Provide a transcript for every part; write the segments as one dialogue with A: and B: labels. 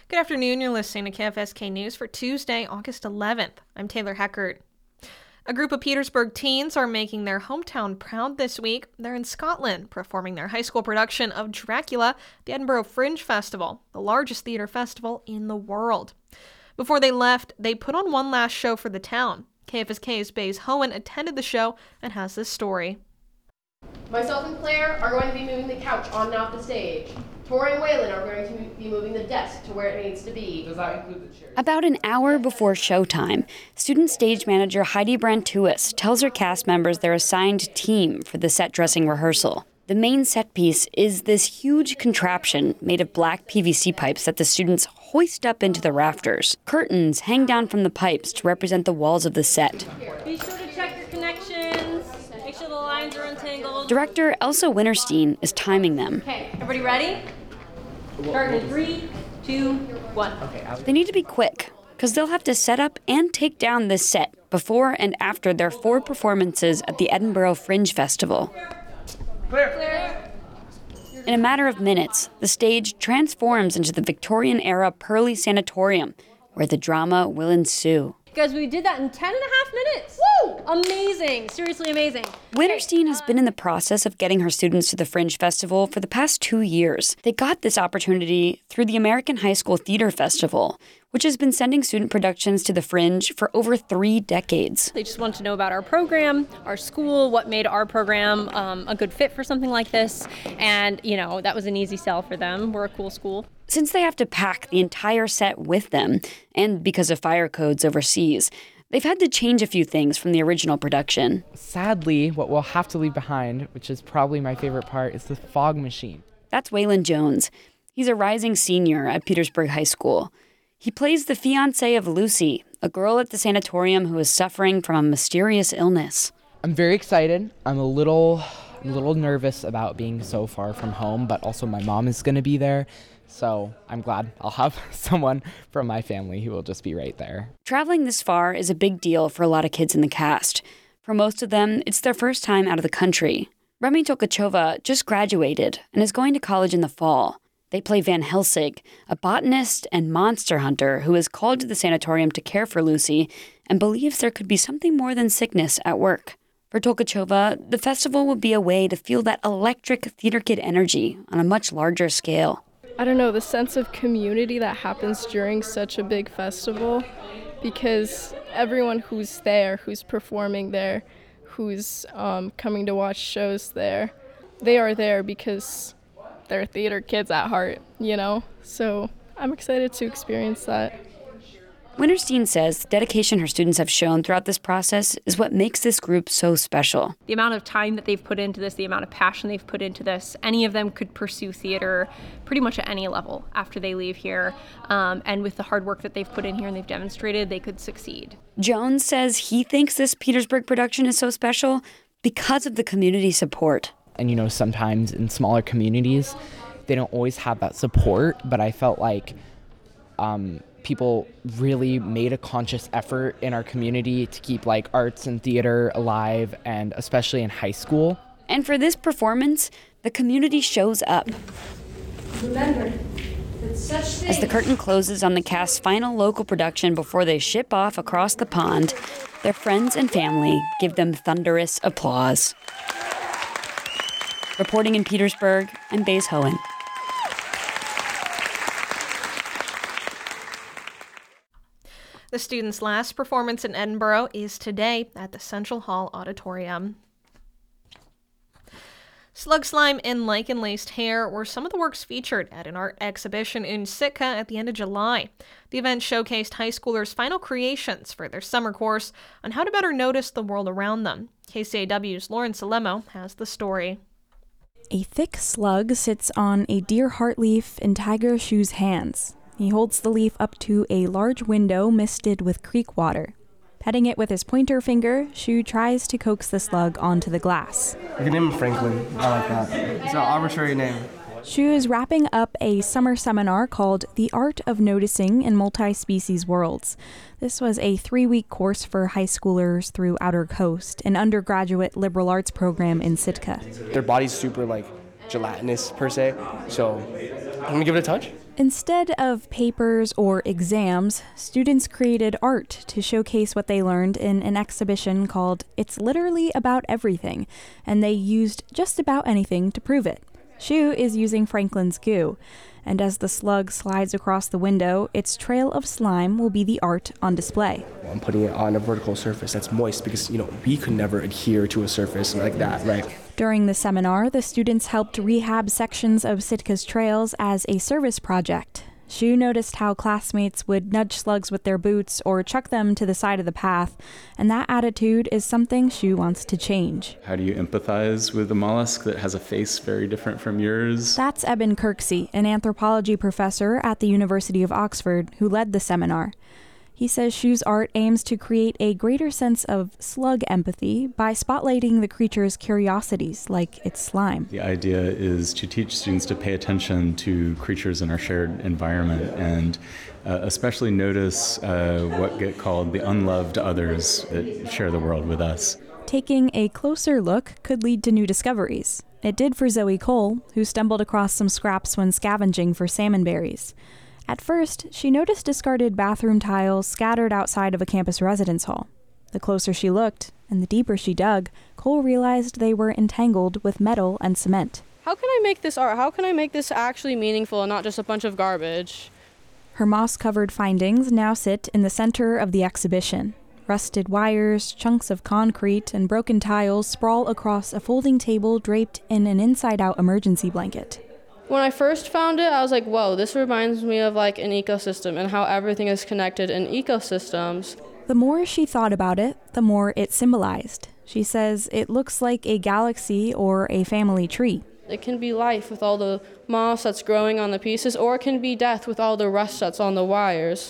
A: Good afternoon. You're listening to KFSK News for Tuesday, August 11th. I'm Taylor Heckert. A group of Petersburg teens are making their hometown proud this week. They're in Scotland, performing their high school production of Dracula at the Edinburgh Fringe Festival, the largest theater festival in the world. Before they left, they put on one last show for the town. KFSK's Baze Hohen attended the show and has this story.
B: Myself and Claire are going to be moving the couch on and off the stage. Tori and Waylon are going to be moving the desk to where it needs to be.
C: Does that include the chairs?
D: About an hour before showtime, student stage manager Heidi Brantuis tells her cast members their assigned team for the set dressing rehearsal. The main set piece is this huge contraption made of black PVC pipes that the students hoist up into the rafters. Curtains hang down from the pipes to represent the walls of the set.
E: Be sure to check your connections. Make sure the lines are untangled.
D: Director Elsa Winterstein is timing them.
E: Okay, everybody ready? Starting in 3, 2, 1.
D: They need to be quick, because they'll have to set up and take down this set before and after their 4 performances at the Edinburgh Fringe Festival.
C: Claire.
D: In a matter of minutes, the stage transforms into the Victorian-era Purley Sanatorium, where the drama will ensue.
E: Guys, we did that in 10 and a half minutes. Woo! Amazing. Seriously amazing.
D: Winterstein has been in the process of getting her students to the Fringe Festival for the past 2 years. They got this opportunity through the American High School Theater Festival, which has been sending student productions to the Fringe for over 3 decades.
E: They just wanted to know about our program, our school, what made our program a good fit for something like this. And, that was an easy sell for them. We're a cool school.
D: Since they have to pack the entire set with them, and because of fire codes overseas, they've had to change a few things from the original production.
C: Sadly, what we'll have to leave behind, which is probably my favorite part, is the fog machine.
D: That's Waylon Jones. He's a rising senior at Petersburg High School. He plays the fiancé of Lucy, a girl at the sanatorium who is suffering from a mysterious illness.
C: I'm very excited. I'm a little nervous about being so far from home, but also my mom is going to be there. So I'm glad I'll have someone from my family who will just be right there.
D: Traveling this far is a big deal for a lot of kids in the cast. For most of them, it's their first time out of the country. Remy Tokachova just graduated and is going to college in the fall. They play Van Helsing, a botanist and monster hunter who is called to the sanatorium to care for Lucy and believes there could be something more than sickness at work. For Tokachova, the festival will be a way to feel that electric theater kid energy on a much larger scale.
F: I don't know, the sense of community that happens during such a big festival, because everyone who's there, who's performing there, who's coming to watch shows there, they are there because they're theater kids at heart, So I'm excited to experience that.
D: Winterstein says the dedication her students have shown throughout this process is what makes this group so special.
E: The amount of time that they've put into this, the amount of passion they've put into this, any of them could pursue theater pretty much at any level after they leave here. And with the hard work that they've put in here and they've demonstrated, they could succeed.
D: Jones says he thinks this Petersburg production is so special because of the community support.
C: And sometimes in smaller communities, they don't always have that support, but I felt like people really made a conscious effort in our community to keep arts and theater alive, and especially in high school.
D: And for this performance, the community shows up.
G: Remember that such things...
D: As the curtain closes on the cast's final local production before they ship off across the pond, their friends and family give them thunderous applause. Reporting in Petersburg, I'm Baze Hohen.
A: The students' last performance in Edinburgh is today at the Central Hall Auditorium. Slug slime and lichen-laced hair were some of the works featured at an art exhibition in Sitka at the end of July. The event showcased high schoolers' final creations for their summer course on how to better notice the world around them. KCAW's Lauren Salemo has the story.
H: A thick slug sits on a deer heart leaf in Tiger Shu's hands. He holds the leaf up to a large window misted with creek water. Petting it with his pointer finger, Shu tries to coax the slug onto the glass.
I: You can name him Franklin. I like that. It's an arbitrary name.
H: Shu is wrapping up a summer seminar called The Art of Noticing in Multi-Species Worlds. This was a 3-week course for high schoolers through Outer Coast, an undergraduate liberal arts program in Sitka.
I: Their body's super gelatinous per se, so I'm gonna give it a touch.
H: Instead of papers or exams, students created art to showcase what they learned in an exhibition called It's Literally About Everything, and they used just about anything to prove it. Shu is using Franklin's goo, and as the slug slides across the window, its trail of slime will be the art on display.
I: I'm putting it on a vertical surface that's moist because, we could never adhere to a surface like that, right?
H: During the seminar, the students helped rehab sections of Sitka's trails as a service project. Shu noticed how classmates would nudge slugs with their boots or chuck them to the side of the path, and that attitude is something Shu wants to change.
J: How do you empathize with a mollusk that has a face very different from yours?
H: That's Eben Kirksey, an anthropology professor at the University of Oxford, who led the seminar. He says Shu's art aims to create a greater sense of slug empathy by spotlighting the creature's curiosities, like its slime.
J: The idea is to teach students to pay attention to creatures in our shared environment and especially notice what get called the unloved others that share the world with us.
H: Taking a closer look could lead to new discoveries. It did for Zoe Cole, who stumbled across some scraps when scavenging for salmon berries. At first, she noticed discarded bathroom tiles scattered outside of a campus residence hall. The closer she looked, and the deeper she dug, Cole realized they were entangled with metal and cement.
K: How can I make this art? How can I make this actually meaningful and not just a bunch of garbage?
H: Her moss-covered findings now sit in the center of the exhibition. Rusted wires, chunks of concrete, and broken tiles sprawl across a folding table draped in an inside-out emergency blanket.
K: When I first found it, I was like, whoa, this reminds me of like an ecosystem and how everything is connected in ecosystems.
H: The more she thought about it, the more it symbolized. She says it looks like a galaxy or a family tree.
K: It can be life with all the moss that's growing on the pieces, or it can be death with all the rust that's on the wires.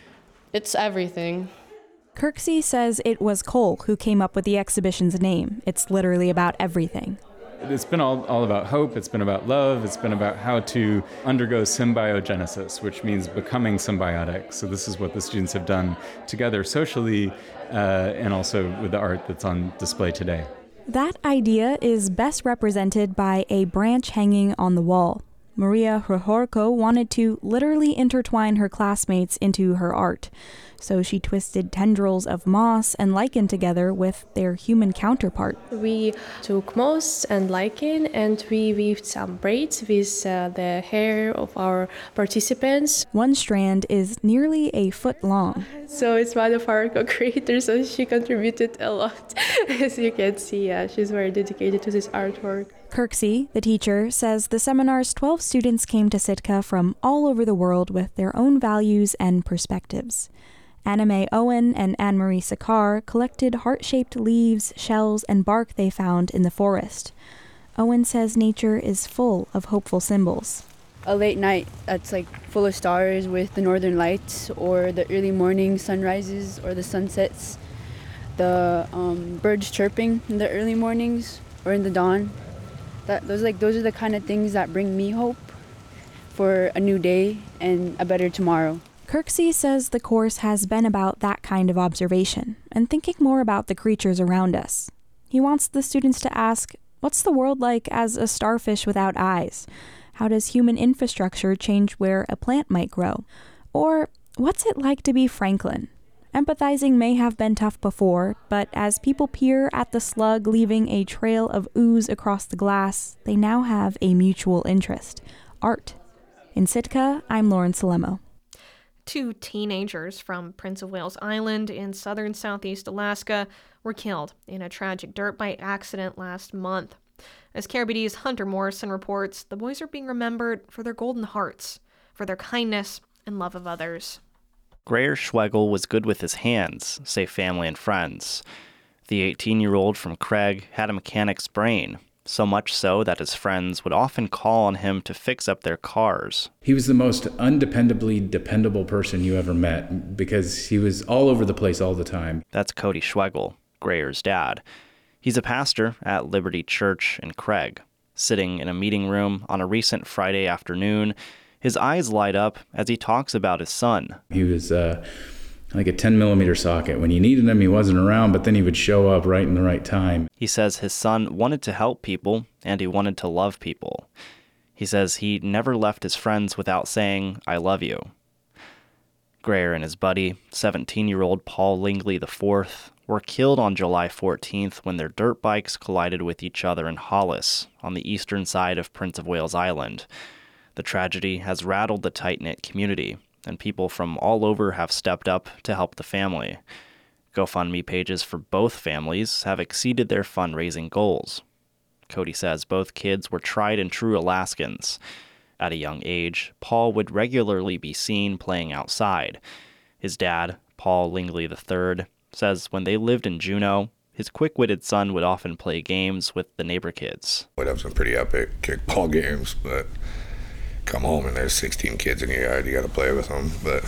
K: It's everything.
H: Kirksey says it was Cole who came up with the exhibition's name. It's literally about everything.
J: It's been all about hope, it's been about love, it's been about how to undergo symbiogenesis, which means becoming symbiotic. So this is what the students have done together socially and also with the art that's on display today.
H: That idea is best represented by a branch hanging on the wall. Maria Hrhorko wanted to literally intertwine her classmates into her art. So she twisted tendrils of moss and lichen together with their human counterpart.
L: We took moss and lichen and we weaved some braids with the hair of our participants.
H: One strand is nearly a foot long.
L: So it's one of our co-creators, so she contributed a lot. As you can see, she's very dedicated to this artwork.
H: Kirksey, the teacher, says the seminar's 12 students came to Sitka from all over the world with their own values and perspectives. Anna-May Owen and Anne-Marie Sakar collected heart-shaped leaves, shells, and bark they found in the forest. Owen says nature is full of hopeful symbols.
M: A late night that's like full of stars with the northern lights, or the early morning sunrises or the sunsets, the birds chirping in the early mornings or in the dawn. Those are the kind of things that bring me hope for a new day and a better tomorrow.
H: Kirksey says the course has been about that kind of observation and thinking more about the creatures around us. He wants the students to ask, what's the world like as a starfish without eyes? How does human infrastructure change where a plant might grow? Or what's it like to be Franklin? Empathizing may have been tough before, but as people peer at the slug leaving a trail of ooze across the glass, they now have a mutual interest: art. In Sitka, I'm Lauren Salemo.
A: 2 teenagers from Prince of Wales Island in southern southeast Alaska were killed in a tragic dirt bike accident last month. As KRBD's Hunter Morrison reports, the boys are being remembered for their golden hearts, for their kindness and love of others.
N: Greyer Schwegel was good with his hands, say family and friends. The 18-year-old from Craig had a mechanic's brain, so much so that his friends would often call on him to fix up their cars.
O: He was the most undependably dependable person you ever met because he was all over the place all the time.
N: That's Cody Schwegel, Greyer's dad. He's a pastor at Liberty Church in Craig. Sitting in a meeting room on a recent Friday afternoon, his eyes light up as he talks about his son.
O: He was like a 10-millimeter socket. When you needed him, he wasn't around, but then he would show up right in the right time.
N: He says his son wanted to help people, and he wanted to love people. He says he never left his friends without saying, "I love you." Greer and his buddy, 17-year-old Paul Lingley IV, were killed on July 14th when their dirt bikes collided with each other in Hollis, on the eastern side of Prince of Wales Island. The tragedy has rattled the tight-knit community, and people from all over have stepped up to help the family. GoFundMe pages for both families have exceeded their fundraising goals. Cody says both kids were tried and true Alaskans. At a young age, Paul would regularly be seen playing outside. His dad, Paul Lingley III, says when they lived in Juneau, his quick-witted son would often play games with the neighbor kids.
P: We'd have some pretty epic kickball games, but come home and there's 16 kids in your yard, you got to play with them. But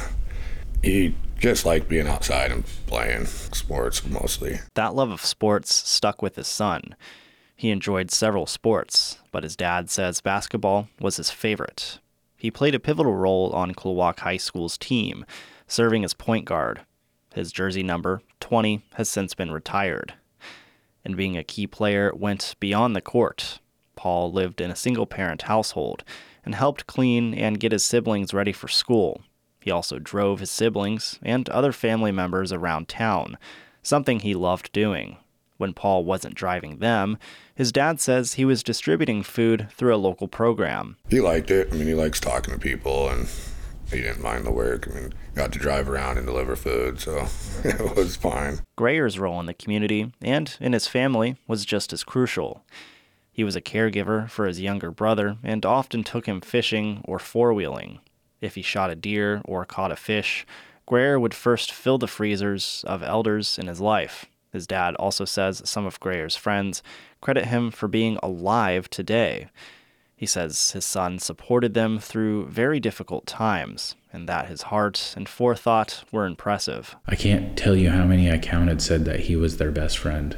P: he just liked being outside and playing sports mostly.
N: That love of sports stuck with his son. He enjoyed several sports, but his dad says basketball was his favorite. He played a pivotal role on Chilliwack High School's team, serving as point guard. His jersey number, 20, has since been retired. And being a key player went beyond the court. Paul lived in a single-parent household and helped clean and get his siblings ready for school. He also drove his siblings and other family members around town, something he loved doing. When Paul wasn't driving them, his dad says he was distributing food through a local program.
P: He liked it. I mean, he likes talking to people, and he didn't mind the work. I mean, got to drive around and deliver food, so it was fine.
N: Greer's role in the community and in his family was just as crucial. He was a caregiver for his younger brother and often took him fishing or four-wheeling. If he shot a deer or caught a fish, Greer would first fill the freezers of elders in his life. His dad also says some of Greer's friends credit him for being alive today. He says his son supported them through very difficult times, and that his heart and forethought were impressive.
O: I can't tell you how many I counted said that he was their best friend.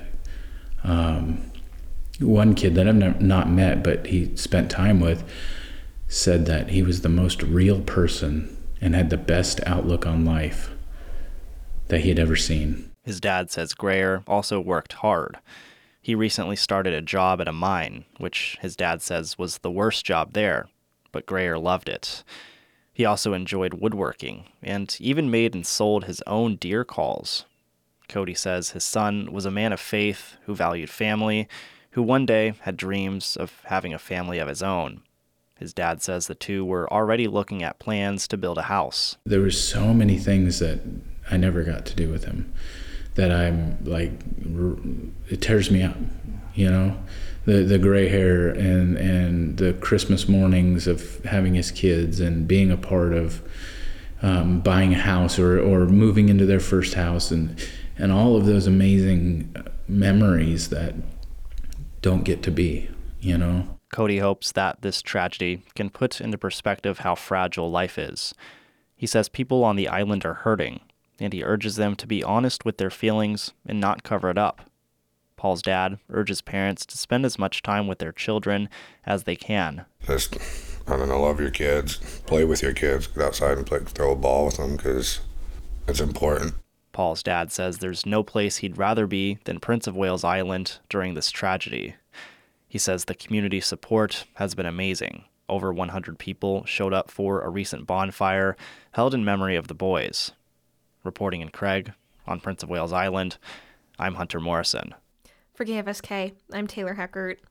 O: One kid that I've not met, but he spent time with, said that he was the most real person and had the best outlook on life that he had ever seen.
N: His dad says Greer also worked hard. He recently started a job at a mine, which his dad says was the worst job there, but Greer loved it. He also enjoyed woodworking and even made and sold his own deer calls. Cody says his son was a man of faith who valued family, who one day had dreams of having a family of his own. His dad says the two were already looking at plans to build a house.
O: There were so many things that I never got to do with him that I'm like, it tears me up, you know? The gray hair and the Christmas mornings of having his kids and being a part of buying a house or moving into their first house and all of those amazing memories that don't get to be, you know?
N: Cody hopes that this tragedy can put into perspective how fragile life is. He says people on the island are hurting, and he urges them to be honest with their feelings and not cover it up. Paul's dad urges parents to spend as much time with their children as they can.
P: Just, I don't know, love your kids, play with your kids, get outside and throw a ball with them, because it's important.
N: Paul's dad says there's no place he'd rather be than Prince of Wales Island during this tragedy. He says the community support has been amazing. Over 100 people showed up for a recent bonfire held in memory of the boys. Reporting in Craig, on Prince of Wales Island, I'm Hunter Morrison.
A: For KFSK, I'm Taylor Heckert.